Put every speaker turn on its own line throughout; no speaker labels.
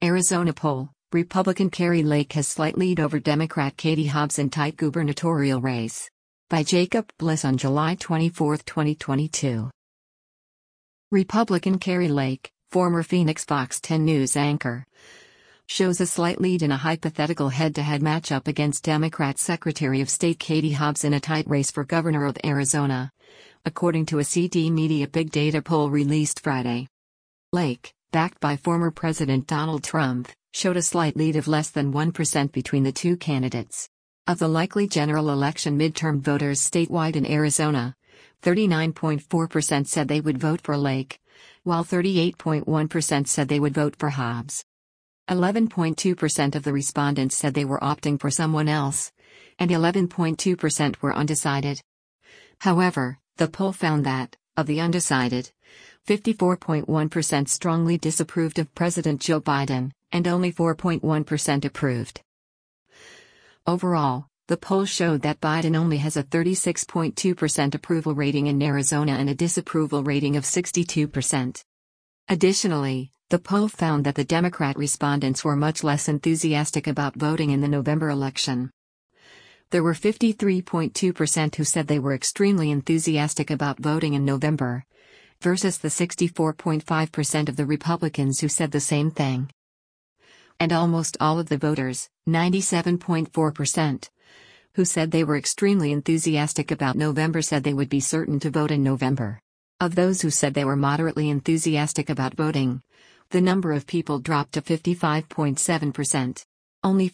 Arizona poll, Republican Kari Lake has slight lead over Democrat Katie Hobbs in tight gubernatorial race. By Jacob Bliss on July 24, 2022. Republican Kari Lake, former Phoenix Fox 10 News anchor, shows a slight lead in a hypothetical head-to-head matchup against Democrat Secretary of State Katie Hobbs in a tight race for governor of Arizona, according to a CD Media Big Data poll released Friday. Lake, backed by former President Donald Trump, showed a slight lead of less than 1% between the two candidates. Of the likely general election midterm voters statewide in Arizona, 39.4% said they would vote for Lake, while 38.1% said they would vote for Hobbs. 11.2% of the respondents said they were opting for someone else, and 11.2% were undecided. However, the poll found that, of the undecided, 54.1% strongly disapproved of President Joe Biden, and only 4.1% approved. Overall, the poll showed that Biden only has a 36.2% approval rating in Arizona and a disapproval rating of 62%. Additionally, the poll found that the Democrat respondents were much less enthusiastic about voting in the November election. There were 53.2% who said they were extremely enthusiastic about voting in November, versus the 64.5% of the Republicans who said the same thing. And almost all of the voters, 97.4%, who said they were extremely enthusiastic about November said they would be certain to vote in November. Of those who said they were moderately enthusiastic about voting, the number of people dropped to 55.7%. Only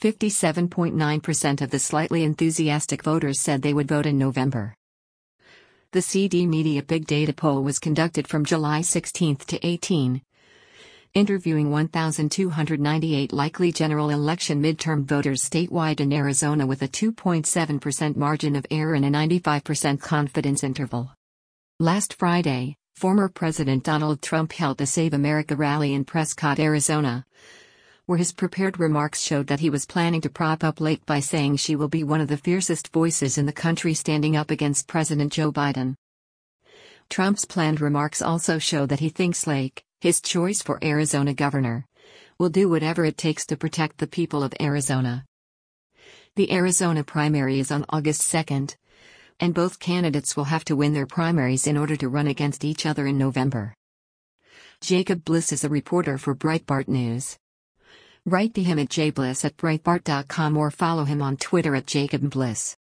57.9% of the slightly enthusiastic voters said they would vote in November. The CD Media Big Data poll was conducted from July 16 to 18, interviewing 1,298 likely general election midterm voters statewide in Arizona with a 2.7% margin of error and a 95% confidence interval. Last Friday, former President Donald Trump held a Save America rally in Prescott, Arizona, where his prepared remarks showed that he was planning to prop up Lake by saying she will be one of the fiercest voices in the country standing up against President Joe Biden. Trump's planned remarks also show that he thinks Lake, his choice for Arizona governor, will do whatever it takes to protect the people of Arizona. The Arizona primary is on August 2, and both candidates will have to win their primaries in order to run against each other in November. Jacob Bliss is a reporter for Breitbart News. Write to him at jbliss@breitbart.com or follow him on Twitter at @JacobBliss.